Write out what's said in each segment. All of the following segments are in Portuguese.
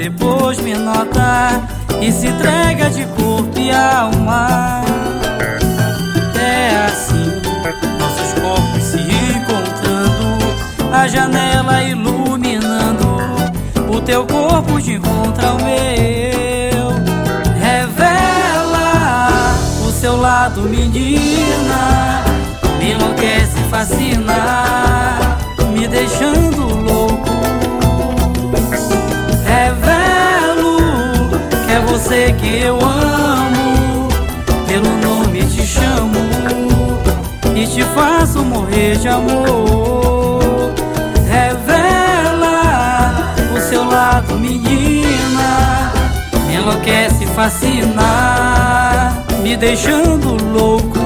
depois me nota e se entrega de corpo e alma. É assim, nossos corpos se encontrando, a janela iluminando, o teu corpo te encontra o meu. Revela o seu lado, menina, me enlouquece, fascina, me deixando louco. Revelo que é você que eu amo, pelo nome te chamo e te faço morrer de amor. Revela o seu lado, menina, me enlouquece, fascina, me deixando louco.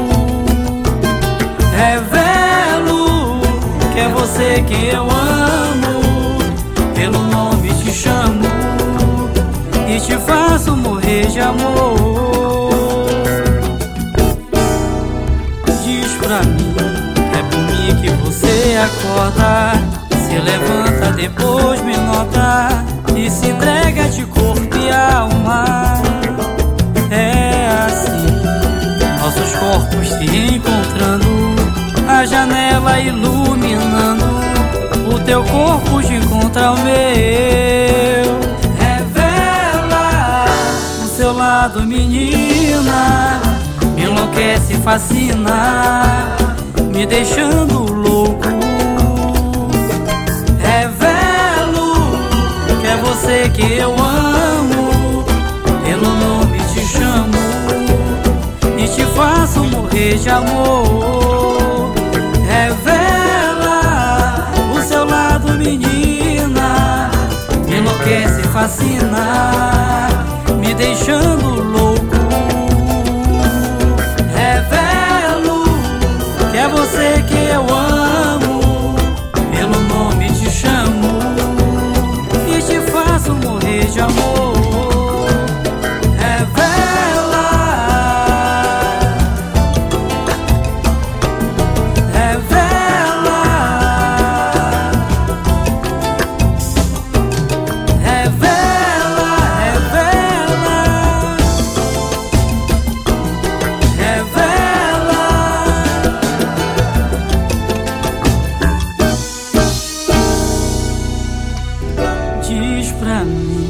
Revelo que é você que eu amo, pelo nome te chamo e te faço morrer de amor. Diz pra mim, é por mim que você acorda, se levanta, depois me nota e se entrega de corpo e alma. É assim, nossos corpos se encontrando, a janela iluminando, o teu corpo te encontra o meu. Revela o seu lado, menina, me enlouquece, fascina, me deixando louco. Revelo que é você que eu amo, pelo nome te chamo e te faço morrer de amor. Revela o seu lado, menina, me enlouquece, fascina, me deixando louco. Revelo que é você que eu amo, pelo nome te chamo e te faço morrer de amor. Diz pra mim,